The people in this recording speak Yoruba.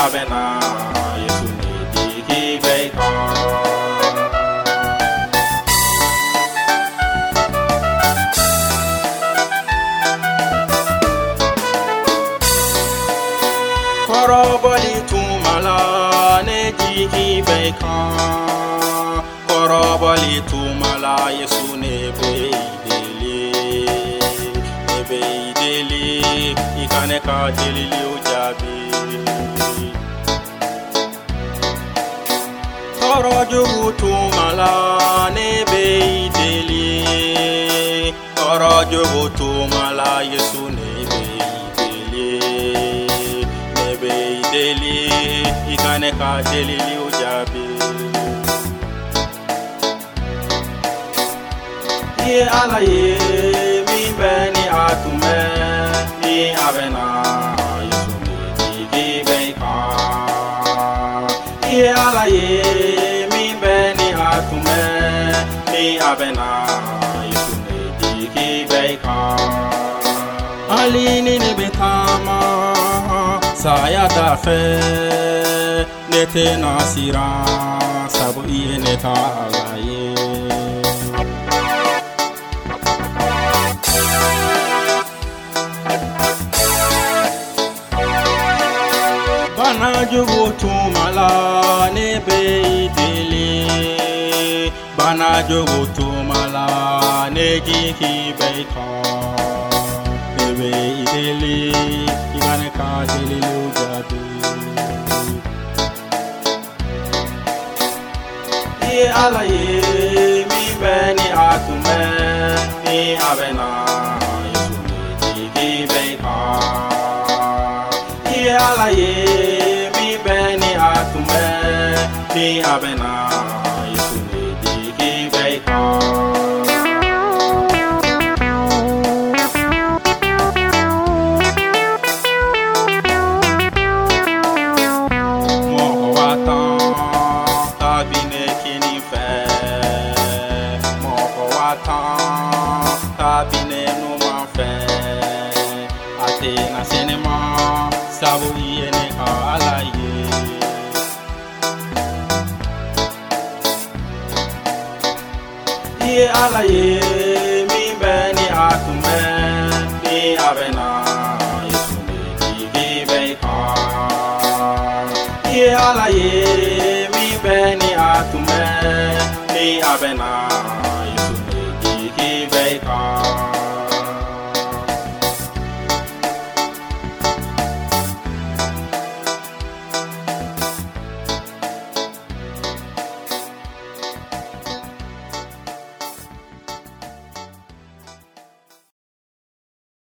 abena Yesu ne diki beka koroboli tumala ne diki beka koroboli tumala Yesu ne beideli ikane ka delili ujabi korojo tumala ne beideli korojo tumala Yesu ne beideli ikane ka delili ujabi ye ala ye mi beni atume ni abena Yesu ne diki beka ye ala ye mi beni atume ni abena Yesu ne diki beka alini ne betama saya dafe nete nasira sabu iye neta agaye bana jogo tumala ne beideli bana jogo tumala ne diki beka ne beideli igane ka delili ujabi ye ala ye mi beni atume ni abena Yesu ne diki beka ye ala ye mi beni atume ni abena Yesu ne diki beka tabine no mafe ate na cinema sabu yene alaye ye alaye mi beni atume ni abena Yesu ne diki beka ye alaye mi beni atume ni abena Yesu ne diki beka